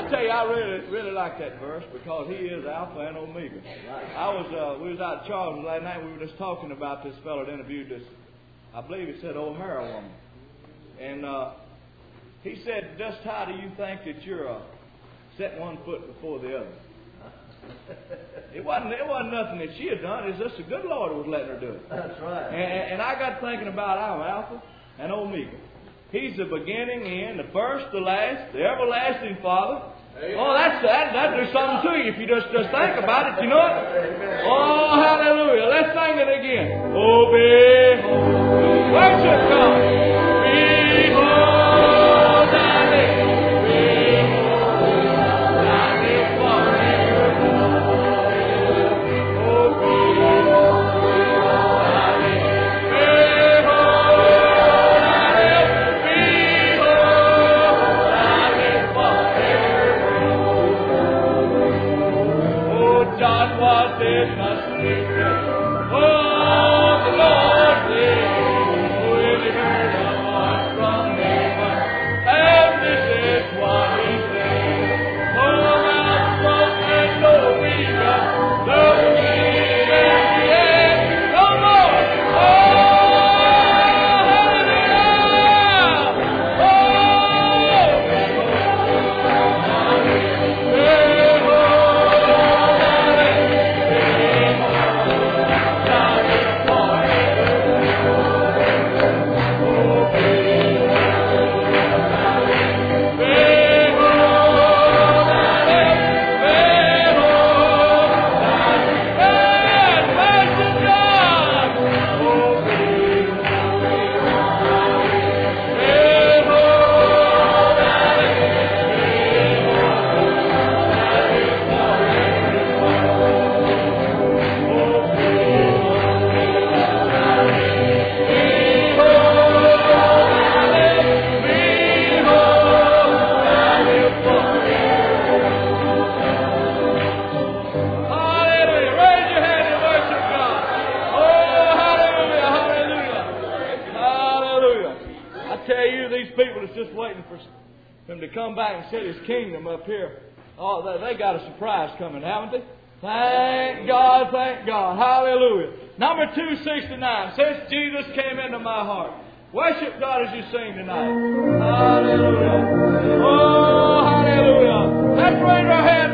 tell you, I really like that verse because He is Alpha and Omega. We was out at Charles last night. We were just talking about this fellow that interviewed this. I believe he said O'Hara woman, and he said, "Just how do you think that you're setting one foot before the other?" It wasn't nothing that she had done. It's just the good Lord was letting her do it. That's right. And I got thinking about our Alpha and Omega. He's the beginning, the end, the first, the last, the everlasting Father. Oh, that do something to you if you just think about it. You know it? Oh, hallelujah! Let's sing it again. Oh, behold, worship God. Behold, thy name. Set His kingdom up here. Oh, they got a surprise coming, haven't they? Thank God, thank God. Hallelujah. Number 269. Since Jesus came into my heart. Worship God as you sing tonight. Hallelujah. Oh, hallelujah. Let's raise our hands.